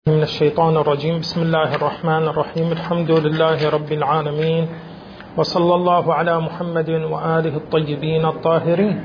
من الشيطان الرجيم. بسم الله الرحمن الرحيم. الحمد لله رب العالمين، وصلى الله على محمد وآله الطيبين الطاهرين.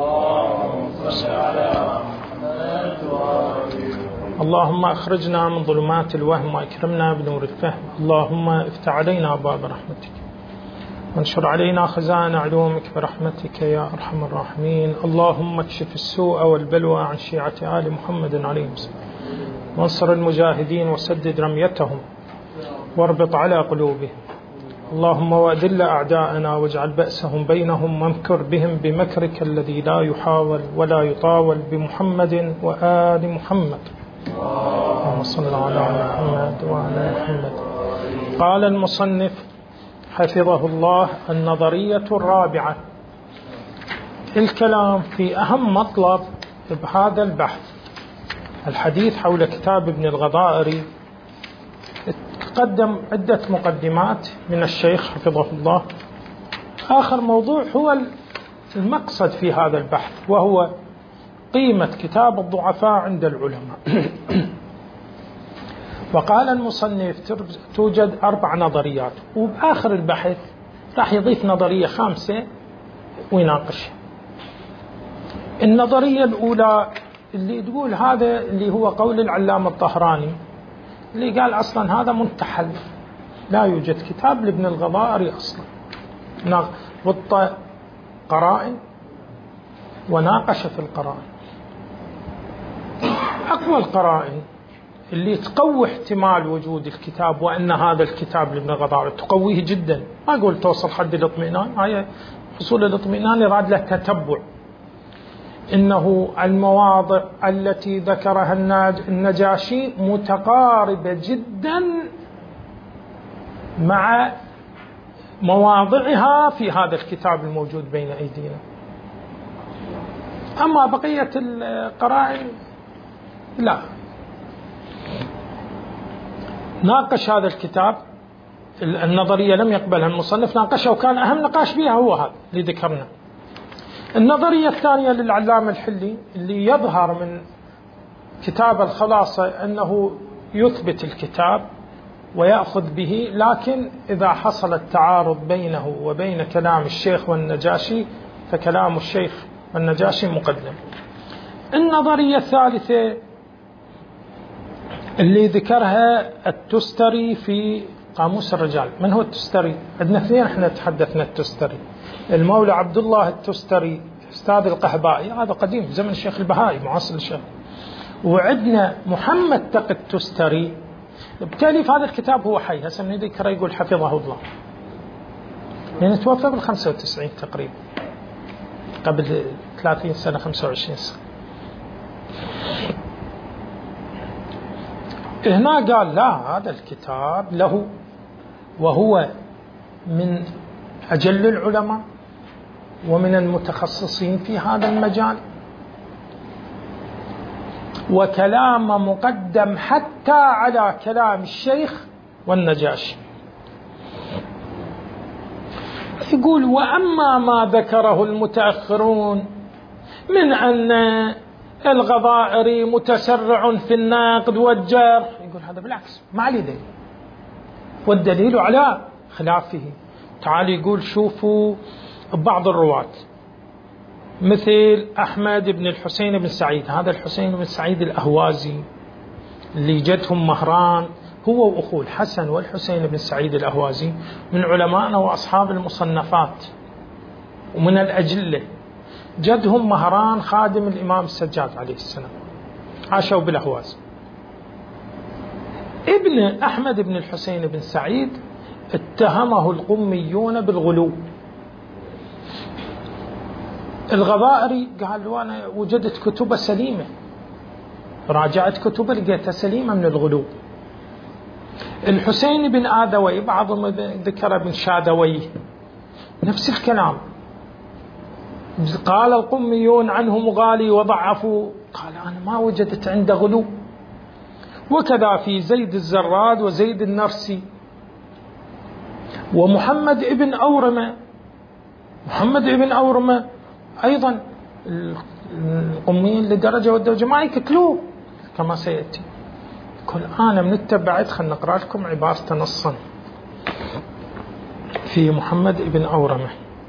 اللهم أخرجنا من ظلمات الوهم وأكرمنا بنور الفهم. اللهم افتح علينا أبواب رحمتك وانشر علينا خزائن علومك برحمتك يا أرحم الراحمين. اللهم اكشف السوء والبلوى عن شيعة آل محمد عليهم السلام، وانصر المجاهدين وسدد رميتهم واربط على قلوبهم. اللهم وأذل أعداءنا واجعل بأسهم بينهم وامكر بهم بمكرك الذي لا يحاول ولا يطاول بمحمد وآل محمد. اللهم صل على محمد وعلى محمد. قال المصنف حفظه الله: النظرية الرابعة، الكلام في أهم مطلب بهذا البحث، الحديث حول كتاب ابن الغضائري. تقدم عدة مقدمات من الشيخ حفظه الله. آخر موضوع هو المقصد في هذا البحث، وهو قيمة كتاب الضعفاء عند العلماء. وقال المصنف توجد 4 نظريات، وبآخر البحث راح يضيف نظرية 5 ويناقشها. النظرية الأولى اللي تقول هذا اللي هو قول العلامة الطهراني، اللي قال أصلا هذا منتحل، لا يوجد كتاب لابن الغضائري أصلا. وط قرائن وناقش في القرائن. أقوى القرائن اللي تقوي احتمال وجود الكتاب وأن هذا الكتاب لابن الغضائري، تقويه جدا، ما أقول توصل حد الاطمئنان، هاي حصول الاطمئنان يراد له تتبع. إنه المواضع التي ذكرها النجاشي متقاربة جدا مع مواضعها في هذا الكتاب الموجود بين أيدينا. أما بقية القرائن لا. ناقش هذا الكتاب، النظرية لم يقبلها المصنف، ناقشها وكان أهم نقاش بها هو هذا اللي ذكرنا. النظرية الثانية للعلامة الحلي اللي يظهر من كتاب الخلاصة أنه يثبت الكتاب ويأخذ به، لكن إذا حصل التعارض بينه وبين كلام الشيخ والنجاشي فكلام الشيخ والنجاشي مقدم. النظرية الثالثة اللي ذكرها التستري في قاموس الرجال. من هو التستري؟ عندنا 2 احنا تحدثنا التستري. المولى عبد الله التستري أستاذ القحبائي، هذا قديم زمن الشيخ البهائي معاصر الشيخ. وعندنا محمد تقي التستري، بتاليف هذا الكتاب هو حي، هسه من يذكره يقول حفظه الله، لأنه توفى بال95 تقريبا، قبل 30 سنة 25 سنة. هنا قال لا، هذا الكتاب له، وهو من أجل العلماء ومن المتخصصين في هذا المجال، وكلام مقدم حتى على كلام الشيخ والنجاشي. يقول: وأما ما ذكره المتأخرون من أن الغضائري متسرع في النقد والجرح، يقول هذا بالعكس ما عليه دليل، والدليل على خلافه. تعال يقول شوفوا بعض الرواة مثل أحمد بن الحسين بن سعيد، هذا الحسين بن سعيد الأهوازي اللي جدهم مهران، هو وأخوه الحسن والحسين بن سعيد الأهوازي من علمائنا وأصحاب المصنفات ومن الأجلة. جدهم مهران خادم الإمام السجاد عليه السلام، عاشوا بالأهواز. ابن أحمد بن الحسين بن سعيد اتهمه القميون بالغلو. الغضائري قال له أنا وجدت كتب سليمة، راجعت كتب لقيتها سليمة من الغلو. الحسين بن آذوي بعضهم ذكر ابن شادوي نفس الكلام، قال القميون عنه مغالي وضعفوا، قال أنا ما وجدت عنده غلو. وكذا في زيد الزراد وزيد النرسي ومحمد ابن أورمة. محمد ابن أورمة أيضا القميين لدرجة والدرجة ما يكتلوه كما سيأتي. كل أنا من التبعت خلنا نقرأ لكم عبارة نصا في محمد ابن أورمة.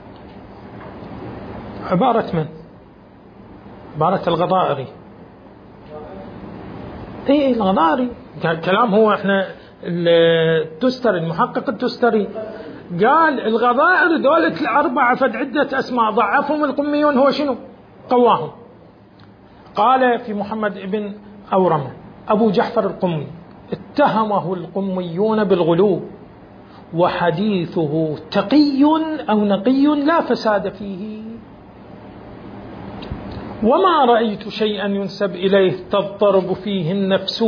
عبارة من؟ عبارة الغضائري. ايه الغضائري كلام هو احنا التستري المحقق التستري قال الغضائر دولة الأربعة فد عدة أسماء ضعفهم القميون هو شنو؟ قواهم. قال في محمد ابن أورمة أبو جعفر القمي اتهمه القميون بالغلو وحديثه تقي أو نقي لا فساد فيه، وما رأيت شيئا ينسب إليه تضطرب فيه النفس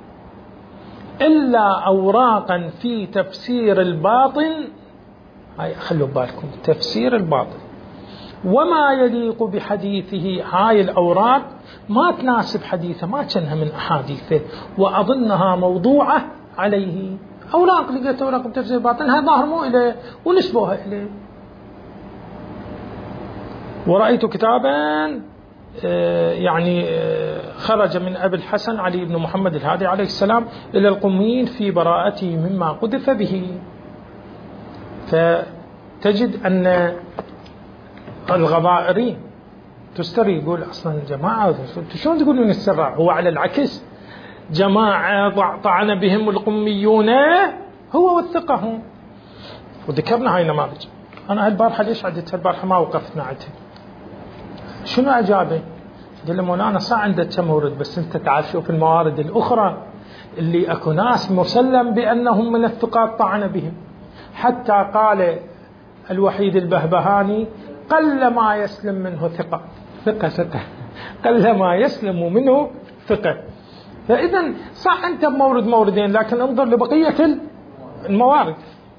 إلا أوراقا في تفسير الباطن. هاي خلوا بالكم تفسير الباطن وما يليق بحديثه. هاي الأوراق ما تناسب حديثه، ما كانها من أحاديثه، وأظنها موضوعة عليه. أوراق لقيت أوراق بتفسير الباطن هاي ظاهر مو إليه ونسبوها إليه. ورأيت كتابا خرج من أبي الحسن علي بن محمد الهادي عليه السلام إلى القميين في براءته مما قذف به. فتجد أن الغضائري تستري يقول أصلا جماعة شلون تقولون السراع؟ هو على العكس جماعة طعن بهم القميون هو وثقهم. وذكرنا هاي نماذج. أنا هالبارحة ليش عدتها البارحة ما وقفتنا عدتها؟ شنو أجابه؟ قال له مولانا صار عندك كم مورد بس أنت تعال شوف الموارد الأخرى اللي أكو ناس مسلم بأنهم من الثقات طعن بهم. حتى قال الوحيد البهبهاني قل ما يسلم منه ثقة قل ما يسلم منه ثقة. فإذا صح أنت بمورد موردين لكن انظر لبقية الموارد.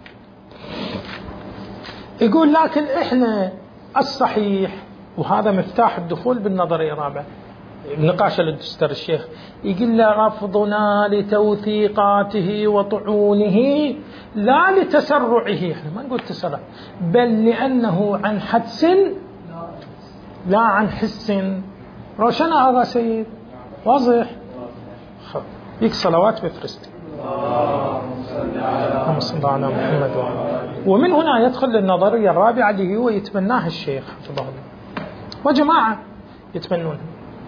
يقول لكن إحنا الصحيح، وهذا مفتاح الدخول بالنظرية الرابعة نقاش للدستر الشيخ، يقول له رفضنا لتوثيقاته وطعونه لا لتسرعه، احنا ما نقول تسرع، بل لأنه عن حدس لا عن حس. روشن هذا سيد واضح. يك صلوات بفرست اللهم صل على محمد ومن هنا يدخل النظرية الرابعة اللي هو يتبناها الشيخ حفظه الله وجماعة يتبنونها.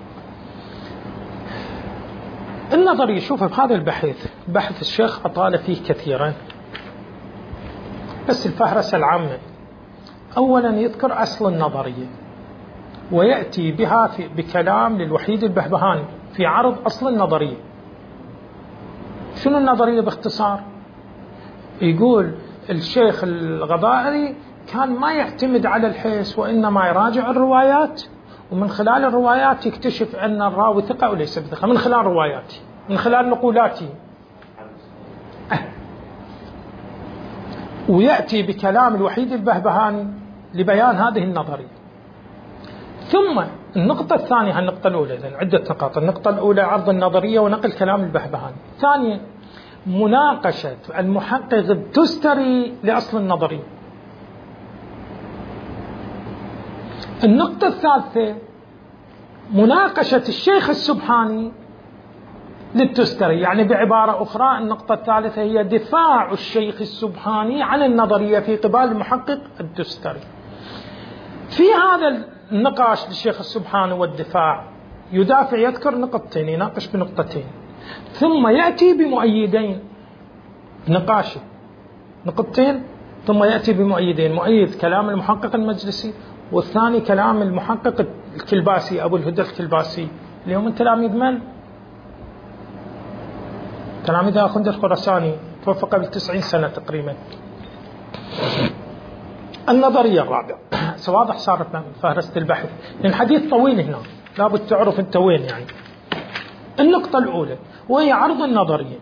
النظرية شوف في هذا بحث الشيخ أطال فيه كثيرا، بس الفهرسة العامة أولا يذكر أصل النظرية ويأتي بها بكلام للوحيد البهبهاني في عرض أصل النظرية. شنو النظرية باختصار؟ يقول الشيخ الغضائري كان ما يعتمد على الحس وإنما يراجع الروايات، ومن خلال الروايات يكتشف أن الراوي ثقة أو ليس بثقة من خلال رواياته من خلال نقولاته. ويأتي بكلام الوحيد البهبهاني لبيان هذه النظرية. ثم النقطة الثانية، النقطة الأولى لأن عدة نقاط، النقطة الأولى عرض النظرية ونقل كلام البهبهاني. ثانيا مناقشة المحقق التستري لأصل النظرية. النقطة الثالثة مناقشة الشيخ السبحاني للتستري، يعني بعبارة أخرى النقطة الثالثة هي دفاع الشيخ السبحاني عن النظرية في قبال المحقق التستري. في هذا النقاش للشيخ السبحاني والدفاع يدافع يذكر نقطتين يناقش بنقطتين، ثم يأتي بمؤيدين نقاشه نقطتين، ثم يأتي بمؤيدين، مؤيد كلام المحقق المجلسي والثاني كلام المحقق الكلباسي أبو الهدى الكلباسي اللي هم من تلاميذ من؟ تلاميذ أخوند الخراساني توفى قبل 90 سنة تقريبا. النظرية الرابعة واضح صارت فهرست البحث لأن الحديث طويل هنا لابد تعرف أنت وين. يعني النقطة الأولى وهي عرض النظرية.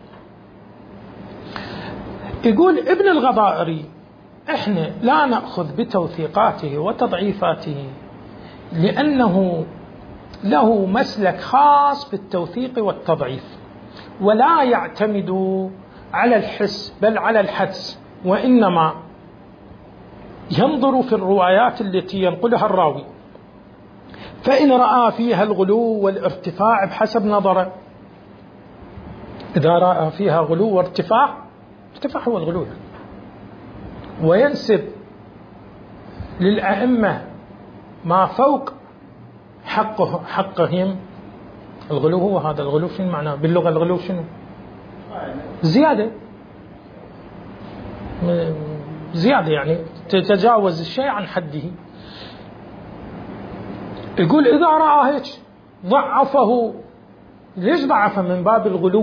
يقول ابن الغضائري احنا لا نأخذ بتوثيقاته وتضعيفاته لأنه له مسلك خاص بالتوثيق والتضعيف، ولا يعتمد على الحس بل على الحدس، وإنما ينظر في الروايات التي ينقلها الراوي، فإن رأى فيها الغلو والارتفاع بحسب نظره إذا رأى فيها غلو وارتفاع، ارتفاع هو الغلو يعني، وينسب للأئمة ما فوق حقهم، الغلو هو هذا. الغلو شنو معناه باللغة؟ الغلو شنو؟ زيادة، زيادة يعني تتجاوز الشيء عن حده. يقول إذا رأى هيك ضعفه. ليش ضعفه؟ من باب الغلو.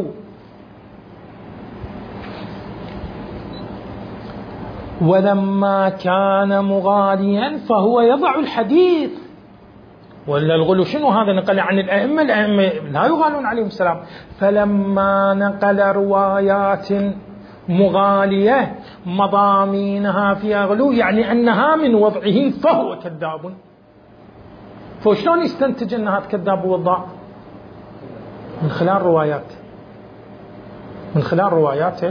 ولما كان مغاليا فهو يضع الحديث. ولا الغلو شنو هذا؟ نقل عن الأئمة، الأئمة لا يغالون عليهم السلام. فلما نقل روايات مغالية مضامينها فيها غلو، يعني أنها من وضعه فهو كذاب. فشلون يستنتج أنها كذاب ووضاع؟ من خلال روايات، من خلال رواياته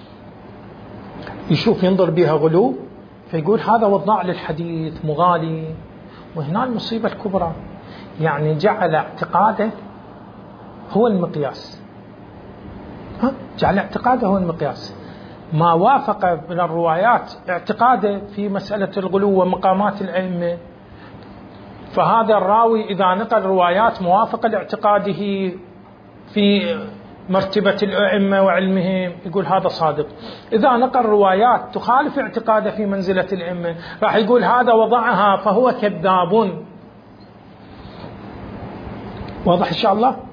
يشوف ينظر بها غلو، فيقول هذا وضاع للحديث مغالي. وهنا المصيبة الكبرى، يعني جعل اعتقاده هو المقياس. جعل اعتقاده هو المقياس، ما وافق من الروايات اعتقاده في مسألة الغلو ومقامات الأئمة، فهذا الراوي إذا نقل روايات موافقة لاعتقاده في مرتبة الأئمة وعلمهم يقول هذا صادق. إذا نقل روايات تخالف اعتقاده في منزلة الأئمة راح يقول هذا وضعها فهو كذاب. واضح إن شاء الله؟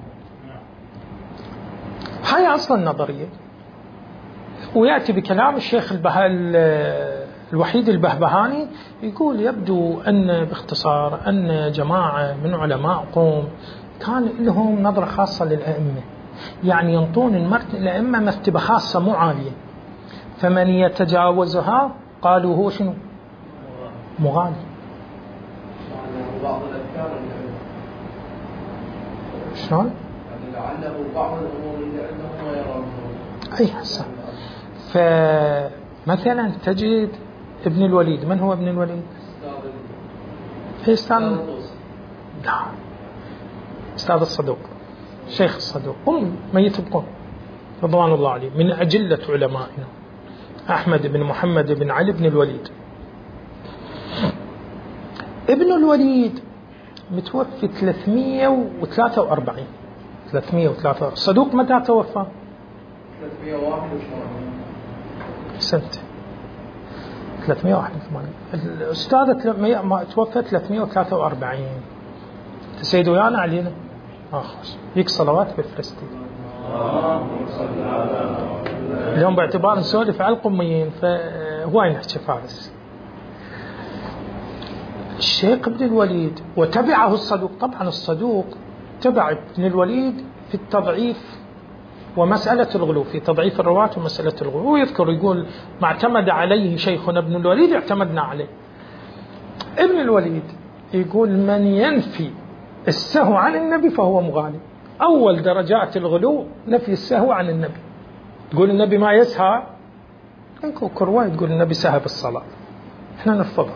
هاي أصلا نظرية. ويأتي بكلام الشيخ الوحيد البهبهاني، يقول يبدو أن باختصار أن جماعة من علماء قوم كان لهم نظرة خاصة للأئمة، يعني ينطون الأئمة مرتبة خاصة مو عالية، فمن يتجاوزها قالوا هو شنو؟ مغالي. شلون؟ لعله بعض الأمور اللي عندهم يرونه. أي حسن. فمثلا تجد ابن الوليد. من هو ابن الوليد؟ أستاذ لا، أستاذ الصدوق، شيخ الصدوق، هم ما يتبقون رضوان الله عليه، من أجلة علمائنا أحمد بن محمد بن علي بن الوليد. ابن الوليد متوفي 343. الصدوق متى توفى؟ 381 سنة. 381. الأستاذ توفى 343. تسيد ويانا علينا يك صلوات بالفلسطين. اليوم باعتبار نسولف على القميين فهواي نحكي فارس. الشيخ ابن الوليد وتبعه الصدوق. طبعا الصدوق تبع ابن الوليد في التضعيف ومسألة الغلو، في تضعيف الرواة ومسألة الغلو. ويذكر يقول ما اعتمد عليه شيخنا ابن الوليد اعتمدنا عليه. ابن الوليد يقول من ينفي السهو عن النبي فهو مغالي. أول درجات الغلو نفي السهو عن النبي. تقول النبي ما يسهى، كرواية تقول النبي سهى بالصلاة، احنا نرفضها.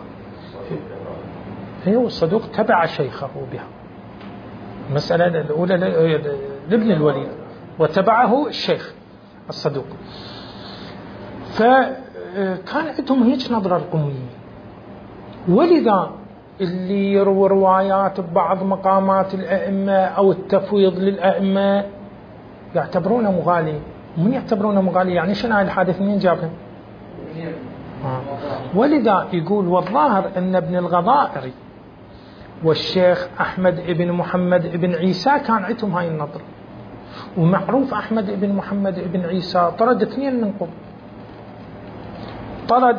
هي الصدوق تبع شيخه بها. المسألة الأولى لابن الوليد وتبعه الشيخ الصدوق. فكان عندهم هيك نظرة القميين، ولذا اللي يروي روايات ببعض مقامات الأئمة أو التفويض للأئمة يعتبرونه مغالي. من يعتبرونه مغالي؟ يعني شنو هاي الحادث مين جابها؟ ولذا يقول والظاهر أن ابن الغضائري والشيخ أحمد ابن محمد ابن عيسى كان عندهم هاي النظرة. ومعروف أحمد ابن محمد ابن عيسى طرد 2 من قبل. طرد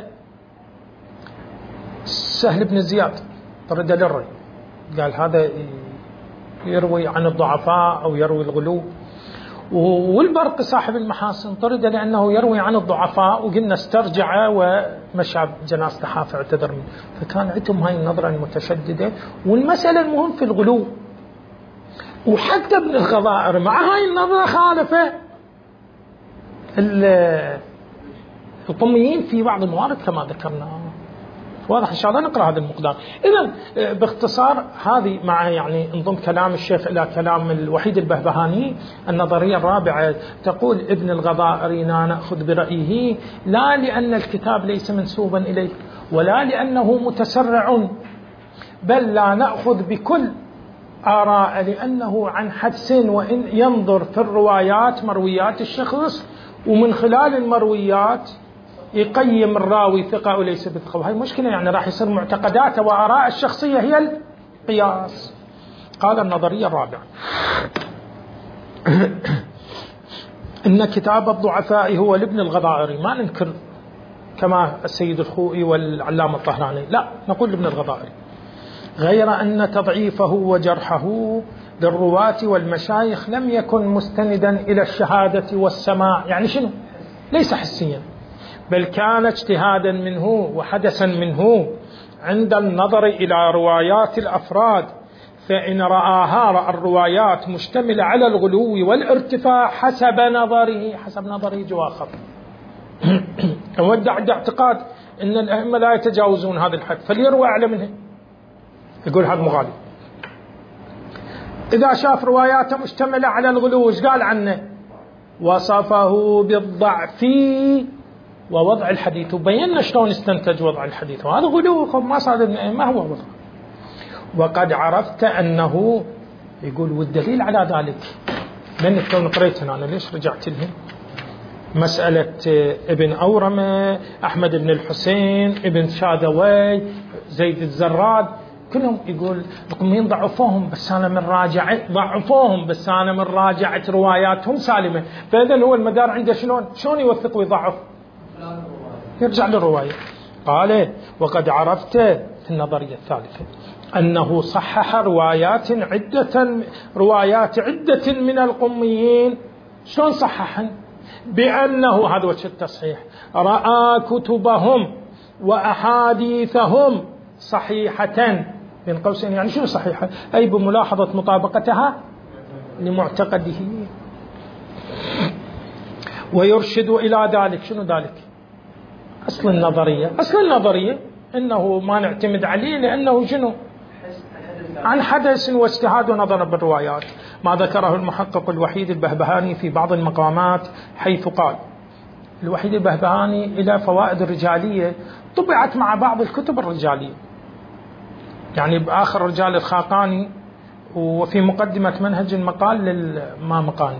سهل بن زياد، طرد للري، قال هذا يروي عن الضعفاء أو يروي الغلو. والبرق صاحب المحاسن طرد لأنه يروي عن الضعفاء، وقلنا استرجع ومشى جنازة حافظ اعتذر منه. فكان عندهم هاي النظرة المتشددة. والمسألة المهم في الغلو. وحتى ابن الغضائر مع هاي النظرة خالف القميين في بعض الموارد كما ذكرنا. واضح إن شاء الله نقرأ هذا المقدار. إذن باختصار هذه مع يعني انضم كلام الشيخ إلى كلام الوحيد البهبهاني. النظرية الرابعة تقول ابن الغضائري لا نأخذ برأيه، لا لأن الكتاب ليس منسوبا إليه ولا لأنه متسرع، بل لا نأخذ بكل آراء لأنه عن حدس، وإن ينظر في الروايات مرويات الشخص ومن خلال المرويات يقيم الراوي ثقة أو ليس بثقة. وهي مشكلة، يعني راح يصير معتقداته وآراء الشخصية هي القياس. قال النظرية الرابعة إن كتاب الضعفاء هو لابن الغضائري، ما ننكر كما السيد الخوئي والعلامة الطهراني، لا نقول لابن الغضائري، غير أن تضعيفه وجرحه للرواة والمشايخ لم يكن مستندا إلى الشهادة والسماع، يعني شنو؟ ليس حسيا، بل كان اجتهادا منه وحدثا منه عند النظر إلى روايات الأفراد، فإن رأى الروايات مشتملة على الغلو والارتفاع حسب نظره جواخر ودع اعتقاد أن الأئمة لا يتجاوزون هذا الحد فليروى أعلى منه، يقول هذا مغالي. إذا شاف رواياته مشتملة على الغلو ايش قال عنه؟ وصفه بالضعف ووضع الحديث، وبينا شلون استنتج وضع الحديث، وهذا غلو ما صار ما هو وضع. وقد عرفت أنه يقول، والدليل على ذلك من الكون قريتنا أنا ليش رجعت لهم، مسألة ابن أورمة، أحمد بن الحسين، ابن شاذوي، زيد الزراد، كلهم يقول مين ضعفوهم بس أنا من راجعة رواياتهم سالمة. فإذا هو المدار عنده شلون يوثق ويضعف؟ يرجع للرواية. قال وقد عرفت في النظرية الثالثة أنه صحح روايات عدة من القميين. شلون صححن؟ بأنه هذا وجه التصحيح، رأى كتبهم وأحاديثهم صحيحة بين قوسين، يعني شنو صحيحة؟ أي بملاحظة مطابقتها لمعتقده، ويرشد إلى ذلك. شنو ذلك؟ أصل النظرية إنه ما نعتمد عليه لأنه شنو؟ عن حدث واجتهاد ونظر بالروايات، ما ذكره المحقق الوحيد البهبهاني في بعض المقامات، حيث قال الوحيد البهبهاني إلى فوائد الرجالية طبعت مع بعض الكتب الرجالية، يعني بآخر رجال الخاقاني، وفي مقدمة منهج المقال للمامقاني.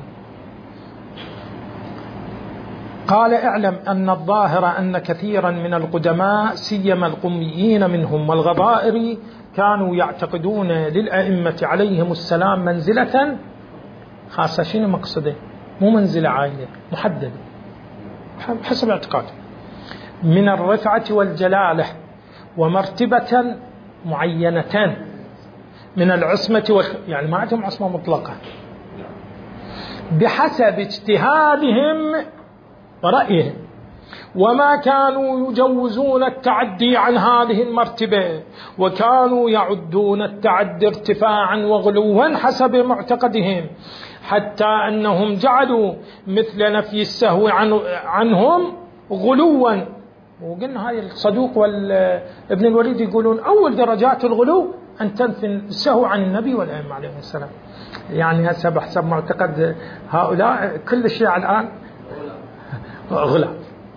قال اعلم أن الظاهر أن كثيرا من القدماء سيما القميين منهم والغضائر كانوا يعتقدون للأئمة عليهم السلام منزلة خاصة. شنو مقصده؟ مو منزلة عائلة محددة حسب اعتقاده، من الرفعة والجلالة، ومرتبة معينة من العصمة يعني ما عندهم عصمة مطلقة، بحسب اجتهادهم ورأيهم، وما كانوا يجوزون التعدي عن هذه المرتبة، وكانوا يعدون التعدي ارتفاعا وغلوا حسب معتقدهم، حتى أنهم جعلوا مثل نفي السهو عنهم غلوا. وقلنا هاي الصدوق وابن الوليد يقولون أول درجات الغلو أن تنفي السهو عن النبي والأئمة عليهم السلام. يعني هسه بحسب معتقد هؤلاء كل شيء الآن غلا.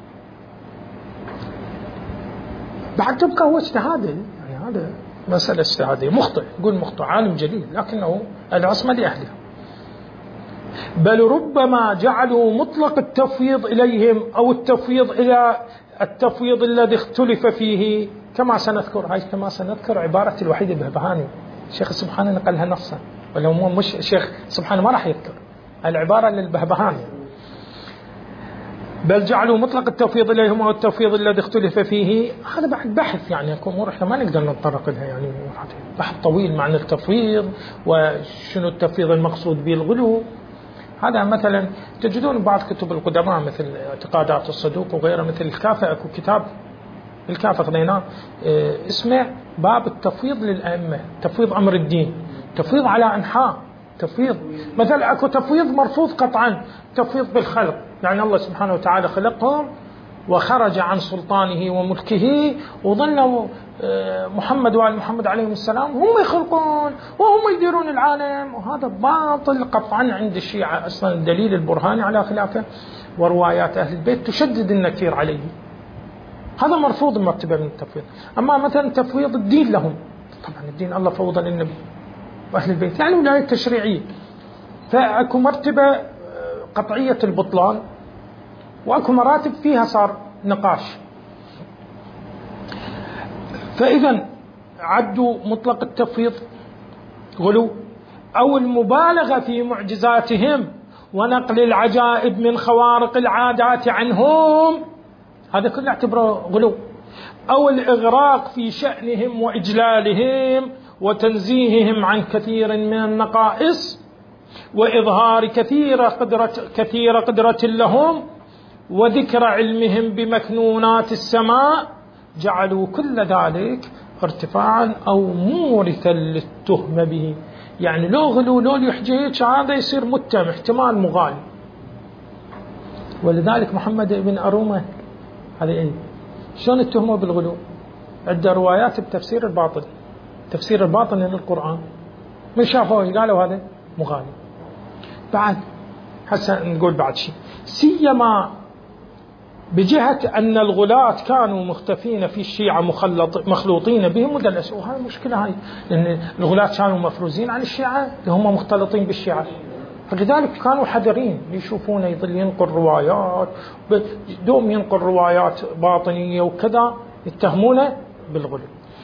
بعد تبقى هو اجتهاده، يعني هذا مسألة اجتهادية، مخطئ يقول مخطئ، عالم جليل، لكنه العصمة لأهله. بل ربما جعلوا مطلق التفويض إليهم أو التفويض إلى التفويض الذي اختلف فيه، كما سنذكر عبارة الوحيد البهبهاني، الشيخ سبحانه نقلها نصا، ولو مش الشيخ سبحانه ما راح يذكر العبارة للبهبهاني. بل جعلوا مطلق التفويض إليهم أو التفويض الذي اختلف فيه. هذا بعد بحث، يعني أمور إحنا ما نقدر نتطرق لها، يعني بحث طويل معنى التفويض وشنو التفويض المقصود به الغلو. هذا مثلا تجدون بعض كتب القدماء مثل اعتقادات الصدوق وغيره، مثل الكافة، أكو كتاب الكافة خذيناه اسمه باب التفويض للأئمة، تفويض أمر الدين، تفويض على أنحاء، تفويض مثلا أكو تفويض مرفوض قطعا، تفويض بالخلق، يعني الله سبحانه وتعالى خلقهم وخرج عن سلطانه وملكه، وظلوا محمد وآل محمد عليهم السلام هم يخلقون وهم يديرون العالم. وهذا باطل قطعا عند الشيعة. أصلا الدليل البرهاني على خلافه وروايات أهل البيت تشدد النكير عليه. هذا مرفوض مرتبة من التفويض. أما مثلا تفويض الدين لهم، طبعا الدين الله فوض للنبي وأهل البيت، يعني ولاية تشريعية، فأكو مرتبة قطعية البطلان، وأكو مراتب فيها صار نقاش. فإذا عدوا مطلق التفويض غلو، أو المبالغة في معجزاتهم ونقل العجائب من خوارق العادات عنهم، هذا كله اعتبره غلو، أو الإغراق في شأنهم وإجلالهم وتنزيههم عن كثير من النقائص وإظهار كثير قدرة لهم وذكر علمهم بمكنونات السماء، جعلوا كل ذلك ارتفاعا أو مورثا للتهم به. يعني لو غلو لو يحجيك هذا يصير متهم، احتمال مغالي. ولذلك محمد بن أرومة هذا إيه؟ شلون اتهموا بالغلو؟ عدة روايات بتفسير الباطل، تفسير الباطل للقرآن، من شافوه قالوا هذا مغالي. بعد هسه نقول بعد شيء، سيما بجهة أن الغلاة كانوا مختفين في الشيعة مخلوطين بهم مدلسوا. وهذه المشكلة هاي، لأن الغلاة كانوا مفروزين عن الشيعة، هم مختلطين بالشيعة، فلذلك كانوا حذرين يشوفونه يظل ينقل روايات، دوم ينقل روايات باطنية وكذا، يتهمونه بالغلو.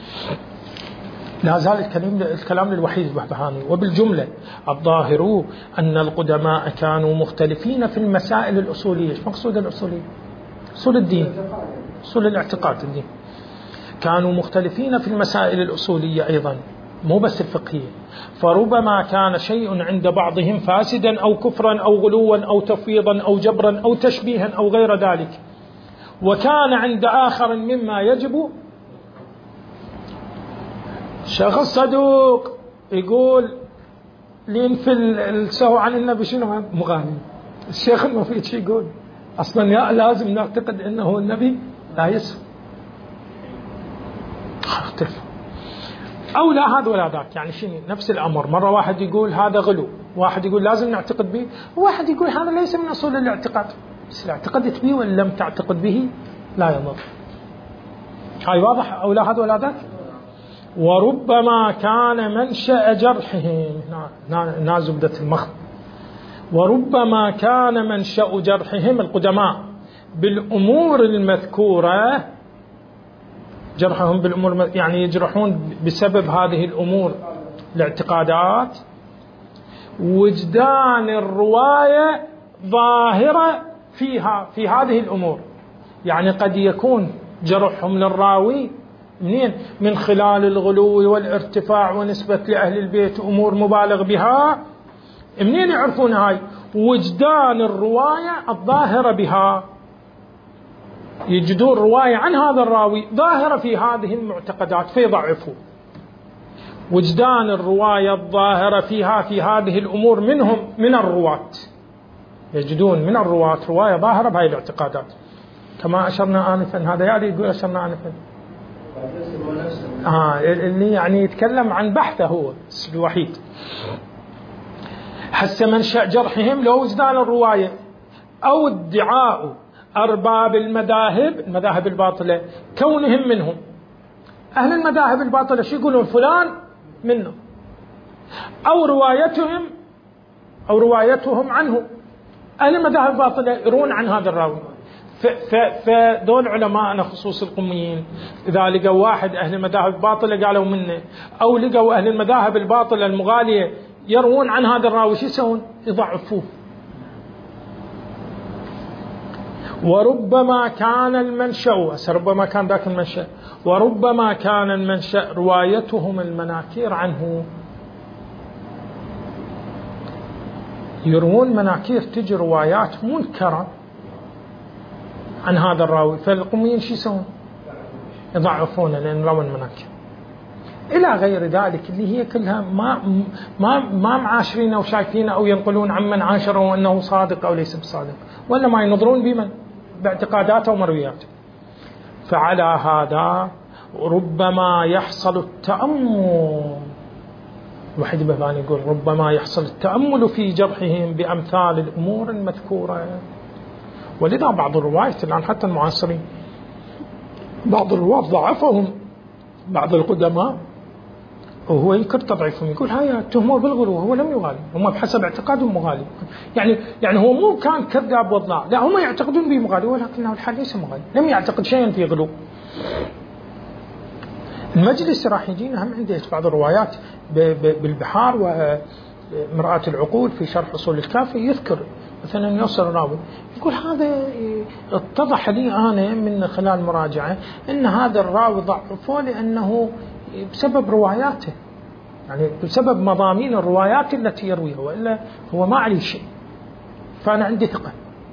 لا زال الكلام للوحيد البهبهاني. وبالجملة الظاهر أن القدماء كانوا مختلفين في المسائل الأصولية. ايش مقصود الأصولية؟ أصول الدين، أصول الاعتقاد الدين. كانوا مختلفين في المسائل الأصولية أيضا، مو بس الفقهية. فربما كان شيء عند بعضهم فاسدا أو كفرا أو غلوا أو تفويضا أو جبرا أو تشبيها أو غير ذلك، وكان عند آخر مما يجب. شخص صدوق يقول لينفي السهو عن النبي شنو مغاني، الشيخ المفيد شي يقول أصلا لازم نعتقد أنه النبي لا يسهو. اختلف أو لا هذا ولا ذاك، يعني شنو نفس الأمر. مرة واحد يقول هذا غلو، واحد يقول لازم نعتقد به، وواحد يقول هذا ليس من أصول الاعتقاد، بس اعتقدت به ولا لم تعتقد به لا يضر. هاي واضح أو لا هذا ولا ذاك. وربما كان منشأ جرحهم، هنا زبدة المخ، وربما كان منشأ جرحهم القدماء بالأمور المذكورة، جرحهم بالأمور يعني يجرحون بسبب هذه الأمور الاعتقادات، وجدان الرواية ظاهرة فيها في هذه الأمور. يعني قد يكون جرحهم للراوي منين؟ من خلال الغلو والارتفاع ونسبة لأهل البيت أمور مبالغ بها. منين يعرفون هاي؟ وجدان الرواية الظاهرة بها، يجدون رواية عن هذا الراوي ظاهرة في هذه المعتقدات فيضعفوا. وجدان الرواية الظاهرة فيها في هذه الأمور منهم من الرواة، يجدون من الرواة رواية ظاهرة بهذه الاعتقادات، كما أشرنا آنفا. هذا يعني يقول أشرنا آنفا اللي يعني يتكلم عن بحثه هو الوحيد. حس منشأ جرحهم لو وجدان الرواية أو ادعاء أرباب المذاهب الباطلة كونهم منهم. أهل المذاهب الباطلة شو يقولون؟ فلان منه، أو روايتهم عنه. أهل المذاهب الباطلة يرون عن هذا الراوي. فدول علماءنا خصوص القميين إذا لقوا واحد أهل المذاهب الباطلة قالوا منه، أو لقوا أهل المذاهب الباطلة المغالية يروون عن هذا الراوي، شو يسوون؟ يضعفوه. وربما كان المنشأ، ربما كان ذاك المنشأ، وربما كان المنشأ روايتهم المناكير عنه. يروون مناكير، تجي روايات منكرة عن هذا الراوي، فالقوميين شو يسوون؟ يضعفونه لأن روى المناكير إلى غير ذلك، اللي هي كلها ما معاشرين أو شايفين أو ينقلون عمن عاشروا أنه صادق أو ليس بصادق، ولا ما ينظرون بمن باعتقاداته ومروياته. فعلى هذا ربما يحصل التأمل، الوحيد البهبهاني يقول ربما يحصل التأمل في جرحهم بأمثال الأمور المذكورة. ولذا بعض الرواة الآن حتى المعاصرين بعض الرواة ضعفهم بعض القدماء وهو ينكر تضعيفهم، يقول هاي تهموا بالغلو وهو لم يغالي، هم بحسب اعتقادهم مغالي. يعني هو مو كان كذاب وضاع، لا هم يعتقدون به مغالي ولكنه الحال ليس مغالي، لم يعتقد شيئا في غلو. المجلس راح يجينا هم عنده بعض الروايات بالبحار ومرآة العقول في شرح أصول الكافي، يذكر مثلا يوصل الراوي يقول هذا اتضح لي أنا من خلال مراجعة أن هذا الراوي ضعفه لأنه بسبب رواياته، يعني بسبب مضامين الروايات التي يرويها، وإلا هو ما عليه شيء، فأنا عندي ثقة.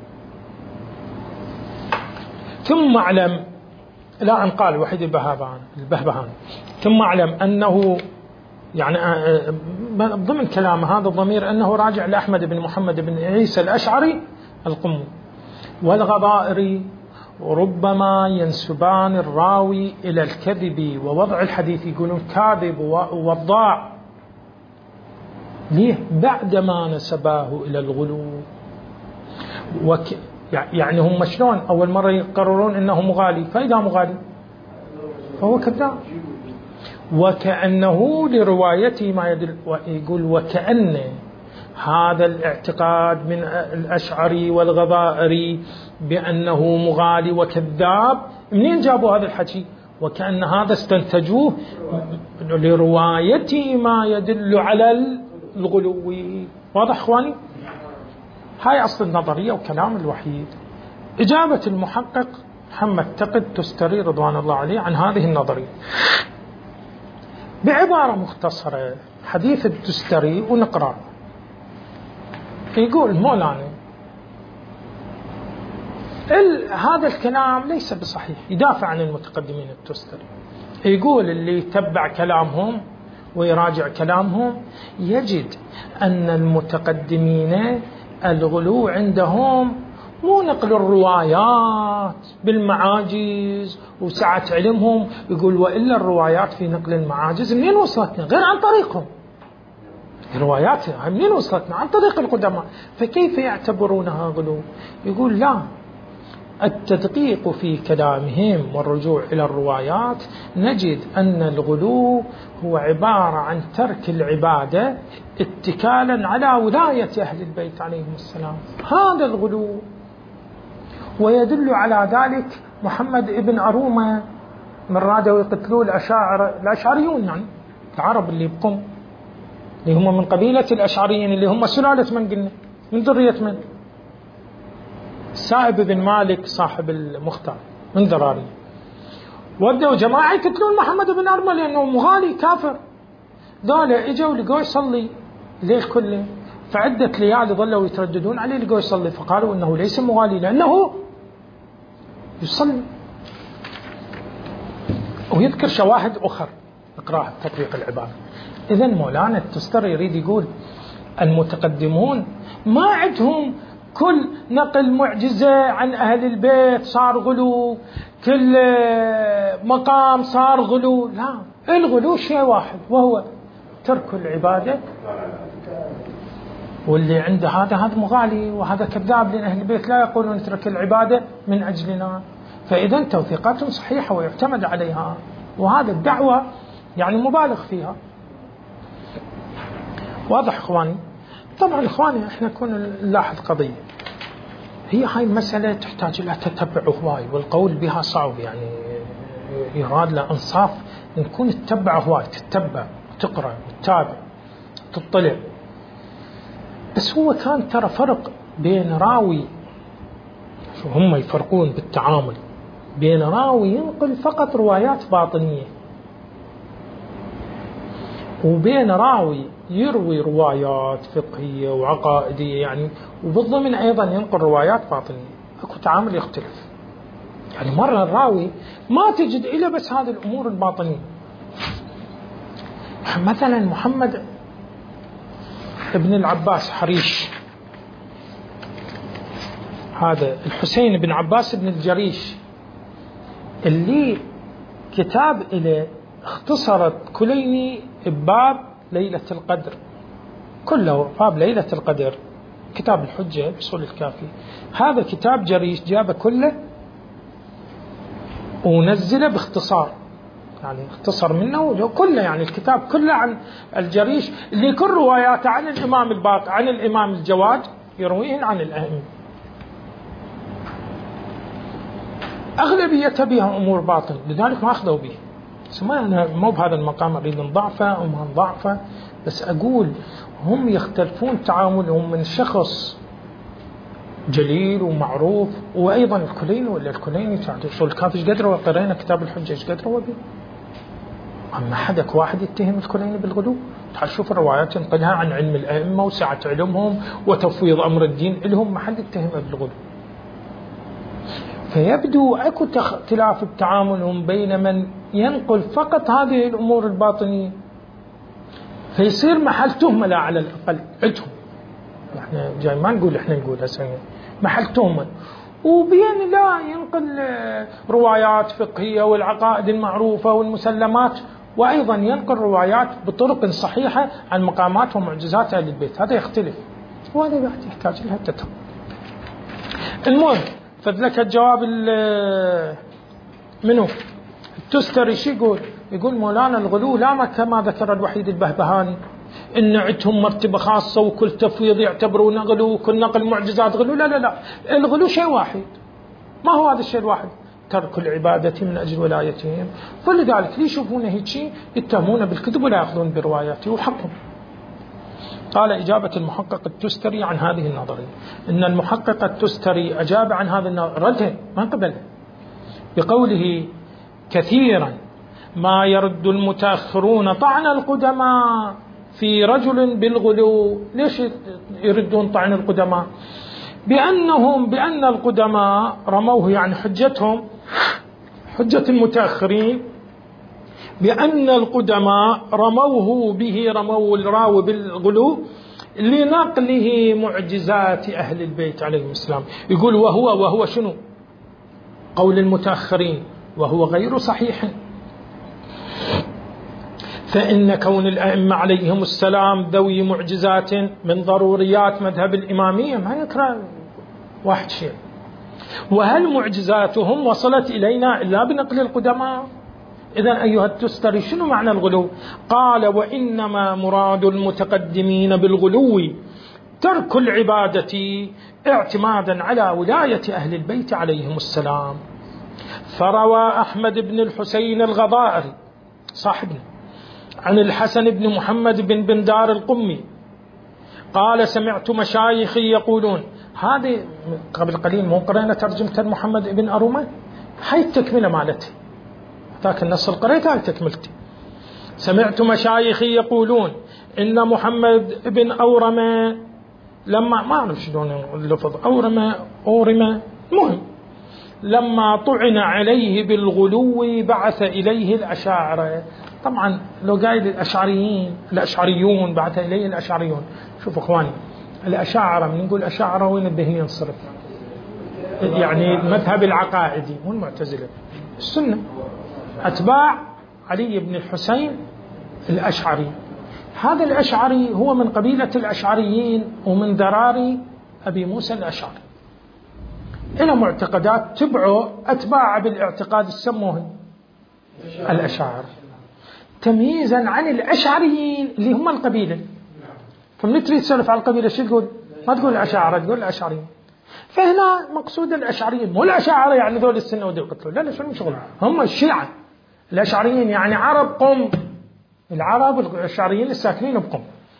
ثم أعلم لا أن قال وحيد البهبهاني ثم أعلم أنه يعني ضمن كلام هذا الضمير أنه راجع لأحمد بن محمد بن عيسى الأشعري القمي والغضائري، ربما ينسبان الراوي إلى الكذب ووضع الحديث، يقولون كاذب ووضاع، ليه؟ بعدما نسباه إلى الغلو. يعني هم شلون أول مرة يقررون أنه مغالي، فإذا مغالي فهو كذاب، وكأنه لروايته ما يدل، يقول وكأن هذا الاعتقاد من الأشعري والغضائري بأنه مغالي وكذاب، منين جابوا هذا الحكي؟ وكأن هذا استنتجوه لروايته ما يدل على الغلو. واضح أخواني؟ هاي أصل النظرية وكلام الوحيد. إجابة المحقق محمد تقي التستري رضوان الله عليه عن هذه النظرية بعبارة مختصرة، حديث التستري ونقرأ. يقول مولانا هذا الكلام ليس بصحيح، يدافع عن المتقدمين التستري، يقول اللي يتبع كلامهم ويراجع كلامهم يجد أن المتقدمين الغلو عندهم مو نقل الروايات بالمعاجز وسعة علمهم، يقول وإلا الروايات في نقل المعاجز منين وصلتنا غير عن طريقهم، الروايات منين وصلتنا عن طريق القدماء، فكيف يعتبرونها غلو؟ يقول لا، التدقيق في كلامهم والرجوع إلى الروايات نجد أن الغلو هو عبارة عن ترك العبادة اتكالا على ولاية أهل البيت عليهم السلام، هذا الغلو. ويدل على ذلك محمد ابن أرومة من رادوا يقتلوا الأشعريون، يعني العرب اللي بقم اللي هم من قبيلة الأشعريين اللي هم سلالة من قلنا من ذرية من سائب بن مالك صاحب المختار من ذراري، ودوا جماعة يقتلون محمد بن أرومة لأنه مغالي كافر. ذولا اجوا لقوا يصلي الليل كله، فعدة ليالي ظلوا يترددون عليه لقوا يصلي، فقالوا إنه ليس مغالي لأنه يصلي. ويذكر شواهد أخرى نقراها تطبيق العبادة. إذن مولانا التستري يريد يقول المتقدمون ما عندهم كل نقل معجزة عن أهل البيت صار غلو، كل مقام صار غلو، لا، الغلو شيء واحد وهو ترك العبادة، واللي عنده هذا مغالي وهذا كذاب، لأن أهل البيت لا يقولون نترك العبادة من أجلنا. فإذا توثيقاتهم صحيحة ويعتمد عليها، وهذا الدعوة يعني مبالغ فيها. واضح إخواني؟ طبعا إخواني احنا كنا نلاحظ قضية، هي هاي المسألة تحتاج إلى تتبع هواي، والقول بها صعب، يعني يراد له إنصاف نكون تتبع هواي، تتبع وتقرأ وتتابع تطلع. بس هو كان ترى فرق بين راوي، شو هم يفرقون بالتعامل بين راوي ينقل فقط روايات باطنية وبين راوي يروي روايات فقهية وعقائدية، يعني وبالضمن أيضا ينقل روايات باطنية، أكو تعامل يختلف. يعني مرة الراوي ما تجد إلا بس هذه الأمور الباطنية، مثلا محمد ابن العباس حريش هذا الحسين بن عباس بن الجريش اللي كتاب إليه اختصرت كليني بباب ليلة القدر، كله باب ليلة القدر، كتاب الحجة بأصول الكافي. هذا كتاب جريش جابه كله ونزله باختصار، يعني اختصر منه كله، يعني الكتاب كله عن الجريش اللي كل رواياته عن الإمام الباقر عن الإمام الجواد يرويهن عن الأئمة. أغلبية بها أمور باطل، لذلك ما أخذوا به. أنا مو بهذا المقام أريد نضعفه أو ما نضعفه، بس أقول هم يختلفون تعاملهم من شخص جليل ومعروف. وأيضا الكليني ولا الكليني تعرف شو الكافي ايش قدر وقرينا كتاب الحجة ايش قدر وبيه. أما حدك واحد يتهم الكليني بالغلو؟ تعال شوف الروايات ينقلها عن علم الأئمة وسعة علمهم وتفويض أمر الدين لهم، ما حد يتهمه بالغلو. فيبدو أكو اختلاف بتعاملهم بين من ينقل فقط هذه الأمور الباطنية، فيصير محل تهمة لا على الأقل عندهم. احنا جاي ما نقول احنا نقول هسه محل تهمة، وبين لا ينقل روايات فقهية والعقائد المعروفة والمسلمات، وأيضا ينقل روايات بطرق صحيحة عن مقامات ومعجزات أهل البيت. هذا يختلف، وهذا بعد يحتاج لها التتبع. المهم فذلك الجواب منه التستري شو يقول مولانا الغلو لا كما ذكر الوحيد البهبهاني إن عندهم مرتبة خاصة وكل تفويض يعتبرون غلو وكل نقل معجزات غلو. لا لا لا، الغلو شيء واحد. ما هو هذا الشيء الواحد؟ ترك العبادة من أجل ولايتهم. فلذلك يشوفون هيك شيء يتهمون بالكذب ولا يأخذون برواياته وحقهم. قال إجابة المحقق التستري عن هذه النظرية إن المحقق التستري أجاب عن هذا النظرية، ردها ما قبلها بقوله كثيرا ما يرد المتأخرون طعن القدماء في رجل بالغلو. ليش يردون طعن القدماء؟ بأن القدماء رموه، يعني حجتهم حجة المتأخرين بأن القدماء رموه به، رموا الراوي بالغلو لنقله معجزات أهل البيت عليهم السلام. يقول وهو شنو؟ قول المتأخرين، وهو غير صحيح. فإن كون الأئمة عليهم السلام ذوي معجزات من ضروريات مذهب الإمامية، ما يكره واحد شيء. وهل معجزاتهم وصلت إلينا إلا بنقل القدماء؟ إذن أيها التستري شنو معنى الغلو؟ قال وإنما مراد المتقدمين بالغلو ترك العبادة اعتمادا على ولاية أهل البيت عليهم السلام. فروى أحمد بن الحسين الغضائري صاحبنا عن الحسن بن محمد بن بندار القمي قال سمعت مشايخي يقولون، هذه قبل قليل مو قرأنا ترجمة محمد بن أرومة، هاي التكملة مالته، ذاك النص القريت هاي تكملتي. سمعت مشايخي يقولون إن محمد بن أورمة لما ما أعرف شلون اللفظ أورمة مهم لما طعن عليه بالغلو بعث إليه الأشاعرة. طبعا لو قايل الأشعريون بعث إليه الأشعريون. شوفوا إخواني، الأشاعرة من نقول أشاعرة وين الذهن ينصرف؟ يعني المذهب العقائدي والمعتزلة السنة، أتباع علي بن الحسين الأشعري. هذا الأشعري هو من قبيلة الأشعريين ومن ذراري أبي موسى الأشعري، إلى معتقدات تبعوا أتباع بالاعتقاد السموه الأشاعرة تمييزا عن الأشعريين اللي هم القبيلة. فمن تريد تسولف على القبيلة شو تقول؟ ما تقول الأشاعرة، تقول الأشعريين. فهنا مقصود الأشعريين، مو الأشاعرة يعني ذول السنة ودول قتلوا، لا شو المشغل، هم الشيعة الأشعريين يعني عرب قم، العرب الأشعريين الساكنين بقم.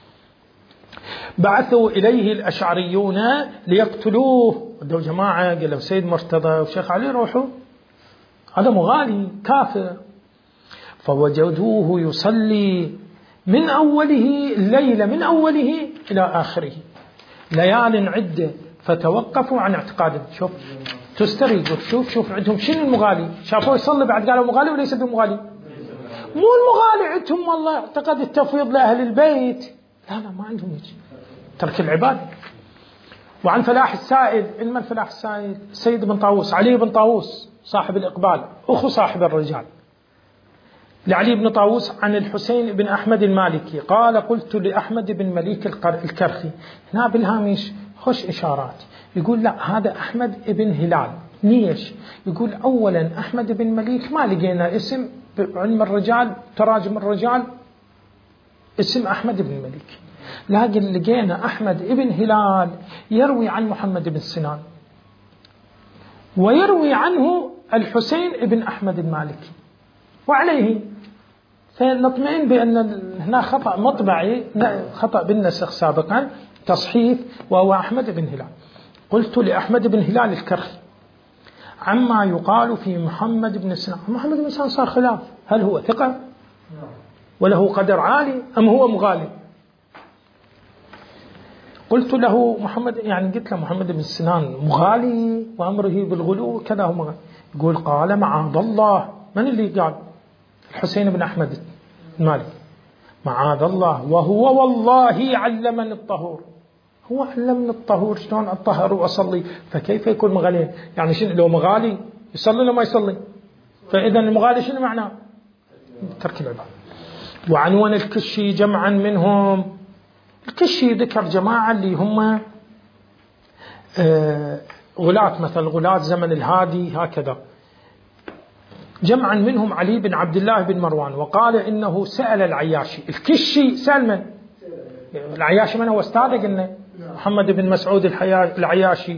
بعثوا إليه الأشعريون ليقتلوه، ودوا جماعة قالوا سيد مرتضى وشيخ علي روحوا، هذا مغالي كافر. فوجدوه يصلي من أوله الليلة من أوله إلى آخره ليال عدة، فتوقفوا عن اعتقاده. شوف تستري، شوف عندهم شنو المغالي، شافوه يصلي بعد قالوا مغالي وليس بمغالي. مو المغالي عندهم والله اعتقد التفويض لأهل البيت، لا ما عندهم هيك، ترك العبادة. وعن فلاح السائد، من فلاح السائد؟ سيد بن طاووس، علي بن طاووس صاحب الإقبال، أخو صاحب الرجال، لعلي بن طاووس عن الحسين بن أحمد المالكي قال قلت لأحمد بن مليك الكرخي. هنا بالهامش خوش إشارات، يقول لا هذا أحمد بن هلال. ليش؟ يقول أولا أحمد بن مليك ما لقينا اسم علم الرجال تراجم الرجال اسم أحمد بن مليك، لكن لقينا أحمد بن هلال يروي عن محمد بن سنان ويروي عنه الحسين بن أحمد المالكي، وعليه فنطمئن بأن هنا خطأ مطبعي، خطأ بالنسخ سابقا تصحيف، وهو أحمد بن هلال. قلت لأحمد بن هلال الكرخي عما يقال في محمد بن سنان. محمد بن سنان صار خلاف، هل هو ثقة وله قدر عالي أم هو مغالي؟ قلت له محمد، يعني قلت له محمد بن سنان مغالي وأمره بالغلو كذا هو مغالي. يقول قال معاذ الله. من اللي قال؟ الحسين بن أحمد المالكي. معاذ الله وهو والله علمني الطهور. هو علمني الطهور، شلون أطهر وأصلي؟ فكيف يكون مغالي؟ يعني شنو لو مغالي يصلي لو ما يصلي؟ فإذا المغالي شنو معناه؟ ترك العبادة. وعنوان الكشي جمعا منهم. الكشي ذكر جماعة اللي هم غلاة، مثل غلاة زمن الهادي هكذا. جمعا منهم علي بن عبد الله بن مروان، وقال إنه سأل العياشي. الكشي سأل من؟ العياشي من هو؟ أستاذه قلنا محمد بن مسعود العياشي.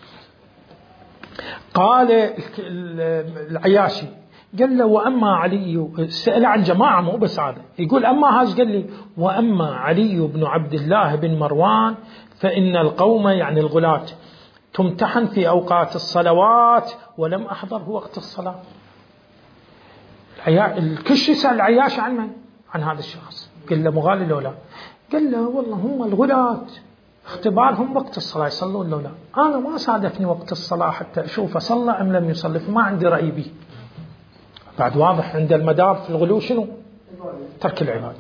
قال العياشي قال له وأما علي، سأل عن جماعة مو بس هذا، يقول أما هاج قال لي وأما علي بن عبد الله بن مروان فإن القوم يعني الغلاة تمتحن في أوقات الصلوات ولم أحضره وقت الصلاة. الكشي سأل العياش عن من؟ عن هذا الشخص. قال له مغالي لو لا؟ قال له والله هم الغلاة اختبارهم وقت الصلاة يصلون لو لا، أنا ما صادفني وقت الصلاة حتى أشوف صلى أم لم يصلي، فما عندي رأي به. بعد واضح عند المدار في الغلو شنو؟ ترك العبادة.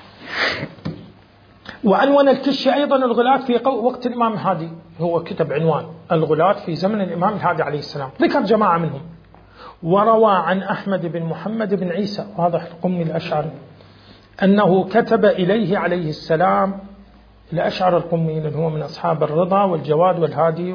وعنوان الكشي أيضا الغلاة في وقت الإمام الهادي، هو كتب عنوان الغلاة في زمن الإمام الهادي عليه السلام، ذكر جماعة منهم. وروى عن أحمد بن محمد بن عيسى، واضح القمي الأشعري، أنه كتب إليه عليه السلام، الأشعر القمي لأنه هو من أصحاب الرضا والجواد والهادي،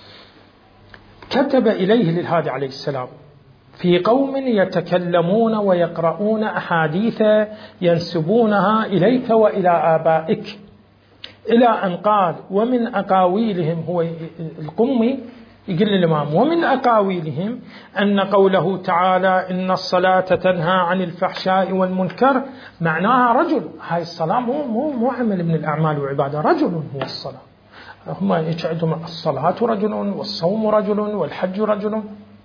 كتب إليه للهادي عليه السلام في قوم يتكلمون ويقرؤون أحاديث ينسبونها إليك وإلى آبائك، إلى أن قال ومن أقاويلهم، هو القمي يقول للإمام ومن أقاويلهم أن قوله تعالى إن الصلاة تنهى عن الفحشاء والمنكر معناها رجل. هاي الصلاة مو عمل من الأعمال وعبادة، رجل هو الصلاة. هم يجعلوا الصلاة رجل والصوم رجل والحج رجل،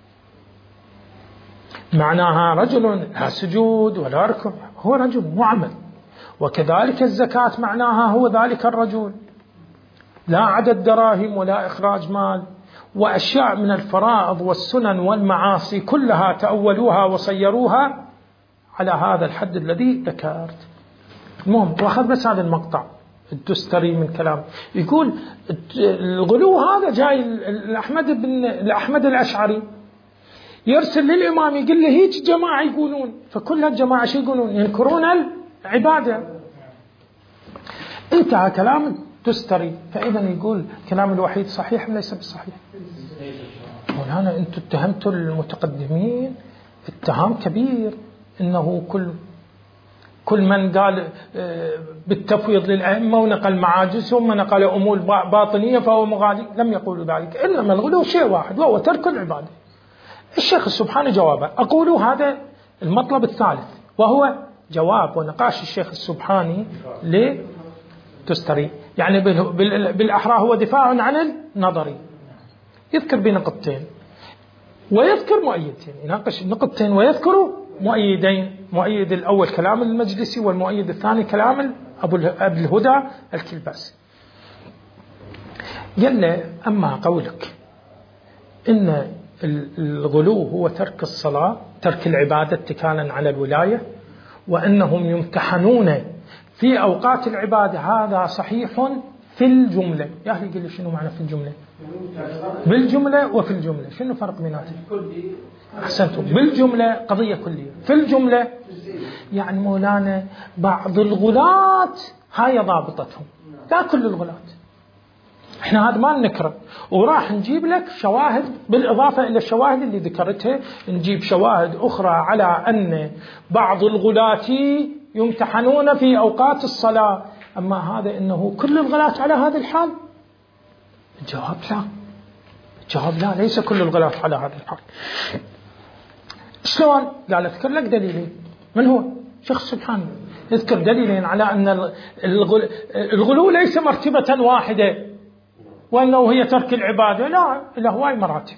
معناها رجل لا سجود ولا ركوع، هو رجل مو عمل. وكذلك الزكاة معناها هو ذلك الرجل، لا عدد دراهم ولا إخراج مال، وأشياء من الفرائض والسنن والمعاصي كلها تأولوها وصيروها على هذا الحد الذي ذكرت. المهم وأخذ بس هذا المقطع الدستري من كلام، يقول الغلو هذا جاي لأحمد الأشعري، يرسل للإمام يقول له هيك جماعة يقولون، فكل هالجماعة شو يقولون؟ ينكرون العبادة. انتهى كلام الدستري. فإذا يقول كلام الوحيد صحيح أم ليس بصحيح؟ مولانا أنتم اتهمتوا المتقدمين اتهام كبير، إنه كل من قال بالتفويض للأئمة ونقل معاجزهم ونقل أمور باطنية فهو مغالي. لم يقولوا ذلك، إنما الغلو شيء واحد وهو ترك العبادة. الشيخ السبحاني جوابه، أقول هذا المطلب الثالث وهو جواب ونقاش الشيخ السبحاني للدستري، يعني بالأحرى هو دفاع عن النظري، يذكر بنقطتين ويذكر مؤيدين، يناقش نقطتين ويذكر مؤيدين. مؤيد الأول كلام المجلسي، والمؤيد الثاني كلام أبو الهدى الكلباسي. قال له أما قولك إن الغلو هو ترك الصلاة، ترك العبادة اتكالا على الولاية، وأنهم يمتحنون في أوقات العبادة، هذا صحيح في الجملة. يا أخي قل لي شنو معنى في الجملة؟ بالجملة وفي الجملة شنو فرق بيناتهم؟ أحسنتم. بالجملة قضية كلية، في الجملة يعني مولانا بعض الغلاة هاي ضابطتهم، لا كل الغلاة. احنا هذا ما نكره، وراح نجيب لك شواهد بالإضافة إلى الشواهد اللي ذكرتها، نجيب شواهد أخرى على أن بعض الغلاة يمتحنون في أوقات الصلاة. أما هذا إنه كل الغلاة على هذا الحال، الجواب لا. الجواب لا، ليس كل الغلاة على هذا الحال. شلون؟ قال اذكر لك دليلين. من هو؟ شيخ سبحانه يذكر دليلين على أن الغلو ليس مرتبة واحدة، وأنه هي ترك العبادة، لا، إلا هواي مراتب.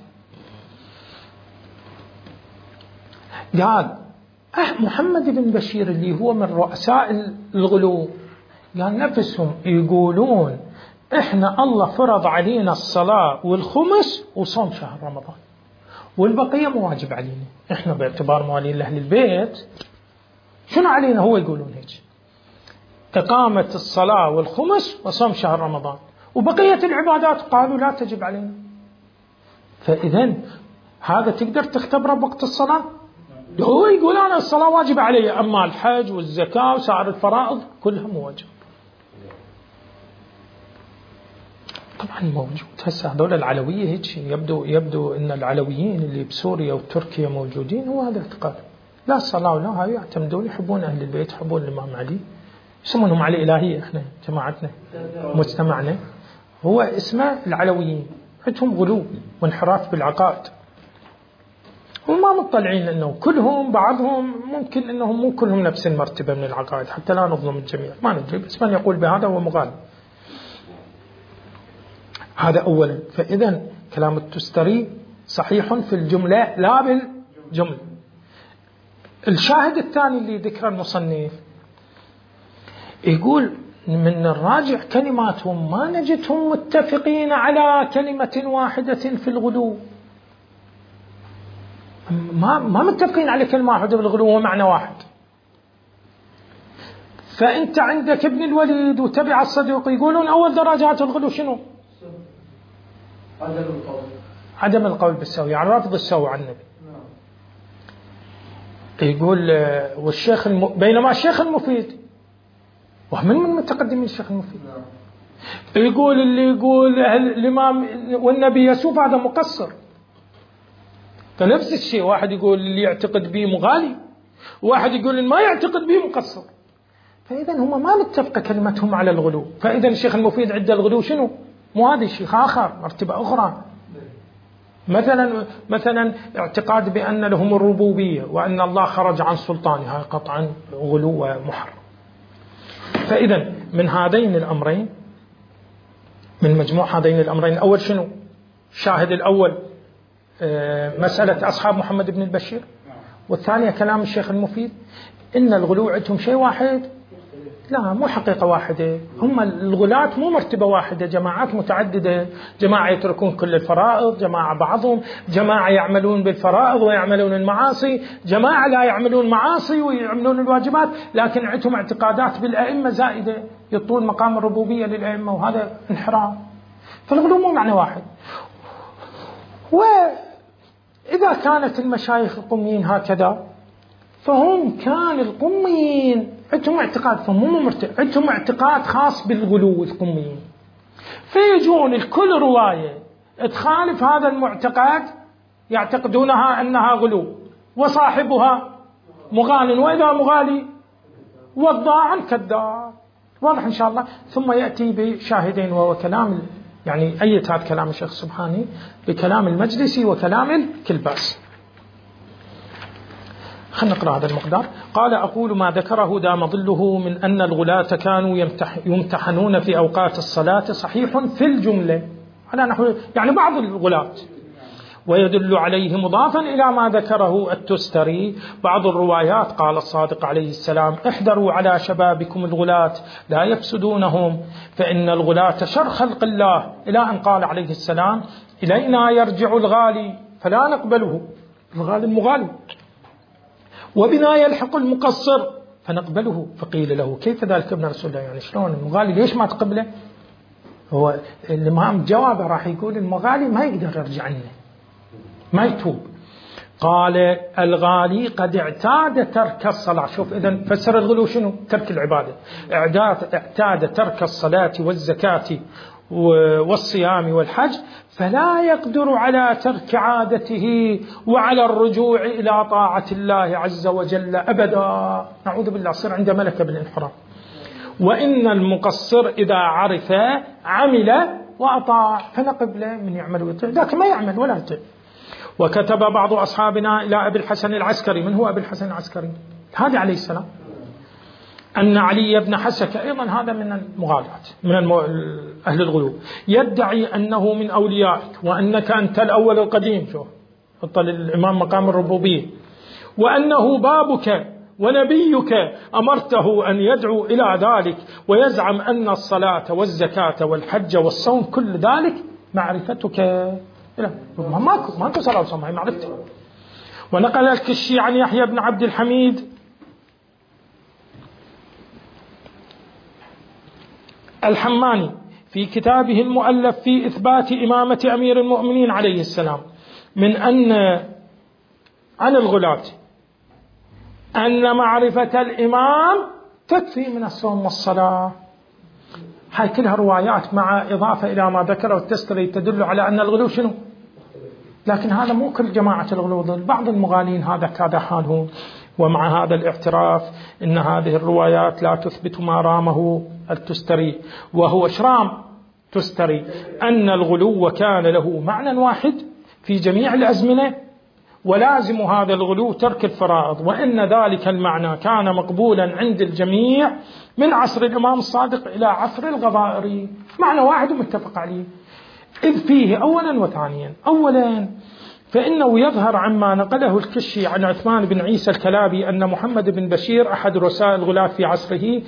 قال محمد بن بشير اللي هو من رؤساء الغلو، قال نفسهم يقولون إحنا الله فرض علينا الصلاة والخمس وصوم شهر رمضان، والبقية مواجب علينا، إحنا باعتبار موالين لأهل البيت شنو علينا؟ هو يقولون هيك، إقامة الصلاة والخمس وصوم شهر رمضان، وبقية العبادات قالوا لا تجب علينا. فإذن هذا تقدر تختبره بوقت الصلاة؟ هو يقول أنا الصلاة واجبة علي، أما الحج والزكاة وسائر الفرائض كلها مواجب. طبعا موجود هسه هذول العلوية هيك يبدو أن العلويين اللي بسوريا وتركيا موجودين هو هذا اعتقاد، لا الصلاة ولا هاي، يعتمدون يحبون أهل البيت، يحبون الإمام علي، يسمونهم علي إلهية. إحنا جماعتنا مجتمعنا هو اسمه العلويين، عندهم غلو وانحراف بالعقائد، وما مطلعين أنه كلهم، بعضهم ممكن أنهم مو كلهم نفس المرتبة من العقائد، حتى لا نظلم الجميع، ما ندري، بس من يقول بهذا هو مغالب. هذا أولا. فإذا كلام التستري صحيح في الجملة لا بالجملة. الشاهد الثاني اللي ذكر المصنف يقول من الراجع كلماتهم ما نجدهم متفقين على كلمة واحدة في الغلو، ما متفقين على كلمة واحدة بالغلو ومعنى واحد. فأنت عندك ابن الوليد وتبع الصدوق يقولون أول درجات الغلو شنو؟ عدم القول بالسوء، يعني رفض السوء عن النبي. يقول والشيخ بينما الشيخ المفيد ومن متقدمين الشيخ المفيد يقول اللي يقول الإمام والنبي يسوف هذا مقصر. فنفس الشيء، واحد يقول اللي يعتقد به مغالي، وواحد يقول اللي ما يعتقد به مقصر. فإذا هم ما متفق كلمتهم على الغلو. فإذا الشيخ المفيد عند الغلو شنو؟ مو هذا الشيخ آخر، مرتبة أخرى. مثلا اعتقاد بأن لهم الربوبية وأن الله خرج عن سلطانها، قطعا غلو ومحرم. فإذا من هذين الأمرين، من مجموع هذين الأمرين، الأول شنو؟ الشاهد الأول مسألة أصحاب محمد بن البشير، والثانية كلام الشيخ المفيد إن الغلو عندهم شيء واحد، لا مو حقيقة واحدة. هم الغلاة مو مرتبة واحدة، جماعات متعددة، جماعة يتركون كل الفرائض، جماعة بعضهم، جماعة يعملون بالفرائض ويعملون المعاصي، جماعة لا يعملون معاصي ويعملون الواجبات، لكن عندهم اعتقادات بالأئمة زائدة، يطول مقام الربوبية للأئمة، وهذا انحراف. فالغلو مو معنى واحد. وإذا كانت المشايخ القميين هكذا، فهم كان القميين عندهم اعتقاد، فهم عندهم اعتقاد خاص بالغلو القميين، فيجون الكل رواية تخالف هذا المعتقد يعتقدونها أنها غلو، وصاحبها مغال، وإذا مغالي والضاع كذاب. واضح إن شاء الله. ثم يأتي بشاهدين، وهو كلام يعني أية هذا كلام الشيخ سبحاني بكلام المجلسي وكلام الكلباس. خلينا نقرأ هذا المقدار. قال أقول ما ذكره دام ظله من أن الغلاة كانوا يمتحنون في أوقات الصلاة صحيح في الجملة على نحو يعني بعض الغلاة، ويدل عليه مضافا إلى ما ذكره التستري بعض الروايات. قال الصادق عليه السلام احذروا على شبابكم الغلاة لا يفسدونهم، فإن الغلاة شر خلق الله، إلى أن قال عليه السلام إلينا يرجع الغالي فلا نقبله، الغالي المغالي، وبنا يلحق المقصر فنقبله. فقيل له كيف ذلك ابن رسول الله، يعني شلون المغالي ليش ما تقبله؟ هو الإمام جوابه راح يقول المغالي ما يقدر يرجع لنا، ما يتوب. قال الغالي قد اعتاد ترك الصلاة. شوف إذن فسر الغلو شنو؟ ترك العبادة. اعتاد ترك الصلاة والزكاة والصيام والحج، فلا يقدر على ترك عادته وعلى الرجوع إلى طاعة الله عز وجل أبدا. نعوذ بالله، صير عنده ملكة بالانحراف. وإن المقصر إذا عرف عمل وأطاع، فنقب له من يعمل ويطيع، ذاك ما يعمل ولا يطيع. وكتب بعض أصحابنا إلى أبي الحسن العسكري. من هو أبي الحسن العسكري؟ هذا عليه السلام، أن علي بن حسك أيضا هذا من المغالاة، من أهل الغلو، يدعي أنه من أوليائك وأنك أنت الأول القديم. شوف حط للإمام مقام الربوبية. وأنه بابك ونبيك أمرته أن يدعو إلى ذلك، ويزعم أن الصلاة والزكاة والحج والصوم كل ذلك معرفتك. لا، ماكو صلاة وصوم، هي معرفتك. ونقل الكشي عن يحيى بن عبد الحميد الحماني في كتابه المؤلف في إثبات إمامة أمير المؤمنين عليه السلام من أن عن الغلاة أن معرفة الإمام تكفي من الصوم والصلاة. هاي كلها روايات مع إضافة إلى ما ذكره التستري تدل على أن الغلو شنو. لكن هذا مو كل جماعة الغلو، بعض المغالين هذا حالهم. ومع هذا الاعتراف إن هذه الروايات لا تثبت ما رامه التستري، وهو شرام تستري، أن الغلو كان له معنى واحد في جميع الأزمنة، ولازم هذا الغلو ترك الفرائض، وإن ذلك المعنى كان مقبولا عند الجميع من عصر الإمام الصادق إلى عصر الغضائري. معنى واحد متفق عليه. إذ فيه أولا وثانيا. أولا فإنه يظهر عما نقله الكشي عن عثمان بن عيسى الكلابي أن محمد بن بشير أحد رؤساء الغلاة في عصره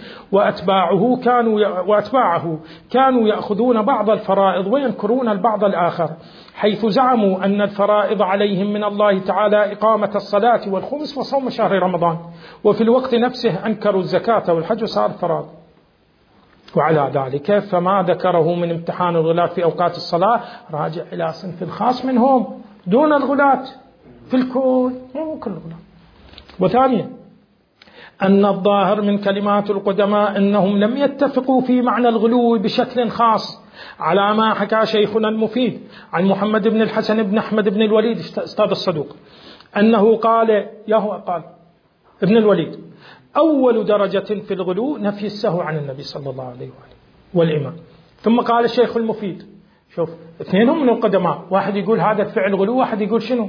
وأتباعه كانوا يأخذون بعض الفرائض وينكرون البعض الآخر، حيث زعموا أن الفرائض عليهم من الله تعالى إقامة الصلاة والخمس وصوم شهر رمضان، وفي الوقت نفسه أنكروا الزكاة والحج وصار فرائض. وعلى ذلك فما ذكره من امتحان الغلاة في أوقات الصلاة راجع إلى صنف خاص منهم دون الغلاة في الكل، مو كل الغلاة. وثانيا أن الظاهر من كلمات القدماء أنهم لم يتفقوا في معنى الغلو بشكل خاص، على ما حكى شيخنا المفيد عن محمد بن الحسن بن أحمد بن الوليد أستاذ الصدوق أنه قال ابن الوليد: أول درجة في الغلو نفي السهو عن النبي صلى الله عليه وآله والإمام. ثم قال الشيخ المفيد، شوف اثنينهم من القدماء، واحد يقول هذا الفعل غلو، واحد يقول شنو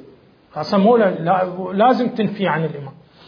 لازم تنفي عن الإمام.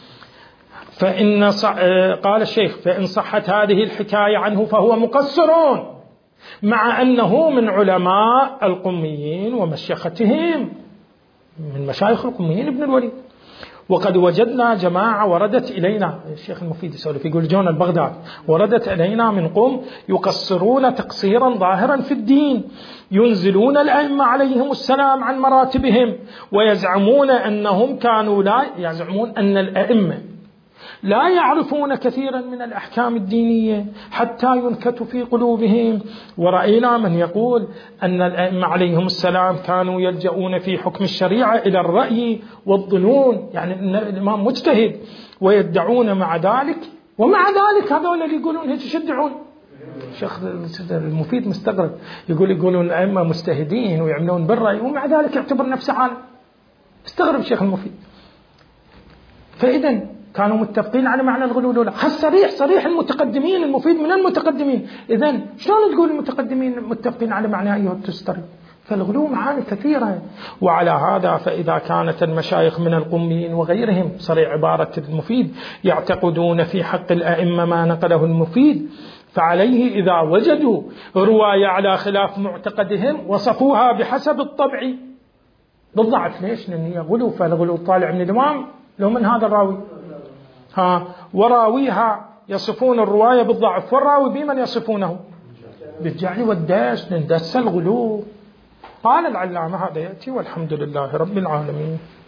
قال الشيخ: فإن صحت هذه الحكاية عنه فهو مقصر، مع أنه من علماء القميين ومشيختهم، من مشايخ القميين ابن الوليد. وقد وجدنا جماعة وردت إلينا، الشيخ المفيد يسولف يقول جون البغداد، وردت إلينا من قوم يقصرون تقصيرا ظاهرا في الدين، ينزلون الأئمة عليهم السلام عن مراتبهم، ويزعمون أنهم يزعمون أن الأئمة لا يعرفون كثيرا من الأحكام الدينية حتى ينكت في قلوبهم. ورأينا من يقول أن الأئمة عليهم السلام كانوا يلجؤون في حكم الشريعة إلى الرأي والظنون، يعني أن الإمام مجتهد، ويدعون مع ذلك هذول اللي يقولون هيك يشدعون. الشيخ المفيد مستغرب، يقولون الأئمة مجتهدين ويعملون بالرأي، ومع ذلك يعتبر نفسه عالم. استغرب الشيخ المفيد. فإذا كانوا متفقين على معنى الغلو ولا؟ صريح المتقدمين، المفيد من المتقدمين. إذن شلون تقول المتقدمين متفقين على معنى أيها التستري؟ فالغلو معاني كثيرة. وعلى هذا فإذا كانت المشايخ من القميين وغيرهم، صريح عبارة المفيد، يعتقدون في حق الأئمة ما نقله المفيد، فعليه إذا وجدوا رواية على خلاف معتقدهم وصفوها بحسب الطبع بالضعف. ليش؟ لأن هي غلو، فالغلو طالع من الإمام لو من هذا الراوي، وراويها يصفون الرواية بالضعف، والراوي بمن يصفونه؟ بالجعل والدس، ندس الغلو. قال العلامة هذا يأتي، والحمد لله رب العالمين.